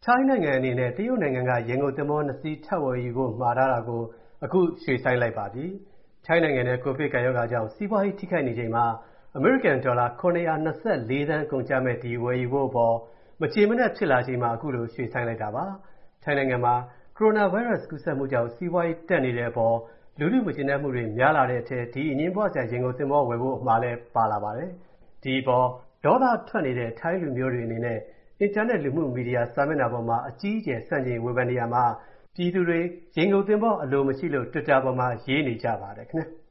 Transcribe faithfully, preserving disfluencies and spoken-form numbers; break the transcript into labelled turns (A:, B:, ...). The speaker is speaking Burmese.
A: ထိုင်းနိုင်ငံအနေနဲ့တရုတ်နိုင်ငံကရေငုပ်သင်္ဘောနှစ်စီးထပ်ဝယ်ယူဖို့မှာထားတာကိုအခုရွှေ့ဆိုင်းလိုက်ပါပြီ။ထိုင်းနိုင်ငံထဲကိုဗစ်ကပ်ရောဂါကြောင့်စီးပွားရေးထိခိုက်နေချိန်မှာအမေရိကန်ဒေါ်လာခုနှစ်ရာနှစ်ဆလေးသန်းကုန်ကျမဲ့ဒီဝယ်ယူဖို့အပေါ်မကျေမနပ်ဖြစ်လာချိန်မှာအခုလိုရွှေ့ဆိုင်းလိုက်တာပါ။ထိုင်းနိုင်ငံမှာကိုရိုနာဗိုင်းရပ်စ်ကူးစက်မှုကြောင့်စီးပွားရေးတက်နေတဲ့အပေါ်လူထုမကျေနပ်မှုတွေများလာတဲ့အထဲဒီအငြင်းပွားစရာရေငုပ်သင်္ဘောဝယ်ဖို့အမှာလည်းပါလာပါတယ်။ဒီအပေါ်ဒေါသထွက်နေတဲ့ထိုင်းလူမျိုးတွေအနေနဲ့အင်တာနက်လူမှုမီဒီယာစာမျက်နှာပေါ်မှာအကြီးအကျယ်ဆန့်ကျင်ဝေဖန်နေရမှာပြည်သူတွေရေငုပ်သင်္ဘောအလိုမရှိလို့ Twitter ပေါ်မှာရေးနေကြပါတယ်ခင်ဗျာ။